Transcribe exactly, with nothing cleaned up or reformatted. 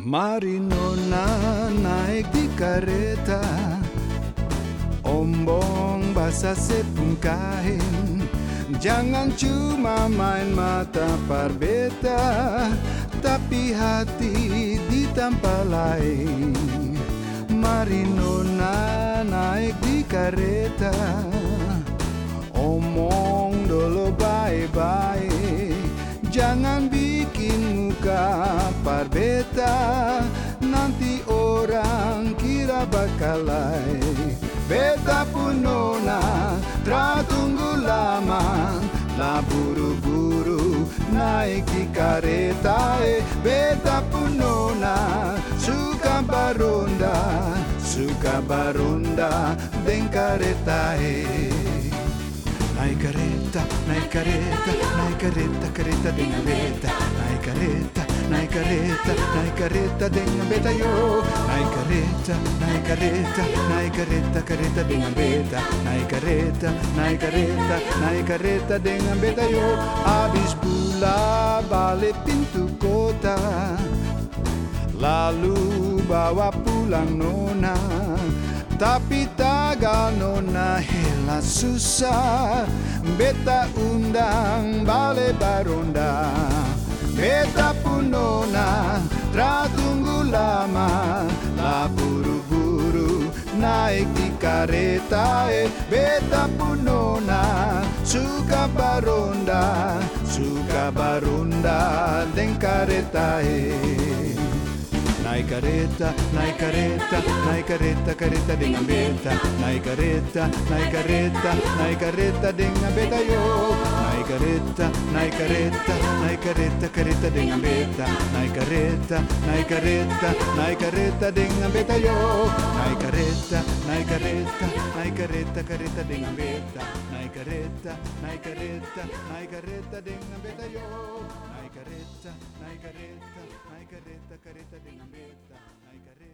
Mari nona naik di kereta, ombong basah sepungkahin. Jangan cuma main mata parbeta, tapi hati di tempat lain. Mari nona naik di kereta, omong dulu baik-baik. Jangan bikin muka parbeta, nanti orang kira bakalai. Beta pun nona, tra tunggu lama, lah buru-buru naik di kereta. Eh, beta pun nona, suka baronda, suka baronda deng kereta. Eh. Naik kereta, naik kereta, naik kereta, kereta dengan beta. Naik kereta, naik kereta, naik kereta dengan beta yo. Naik kereta, naik kereta, naik kereta, kereta dengan beta. Naik kereta, naik kereta, naik kereta dengan beta yo. Habis pula balik pintu kota, lalu bawa pulang nona. Tapi tagal nona hela susah, beta undang bale baronda. Beta pun nona, tra tunggu lama, lah buru-buru naik di kereta. Eh, beta pun nona, suka baronda, suka baronda deng kereta. Eh. Naik kereta, naik kereta, naik kereta, kereta dengan beta. Naik kereta, naik kereta, naik kereta dengan beta yo. Naik kereta, naik kereta, naik kereta, kereta dengan beta. Naik kereta, naik kereta, naik kereta dengan beta yo. Naik kereta, naik kereta, naik kereta, kereta dengan beta. Naik kereta, naik kereta, naik kereta dengan beta yo. Naik kereta, naik kereta, naik kereta, kereta dengan beta. Naik kereta.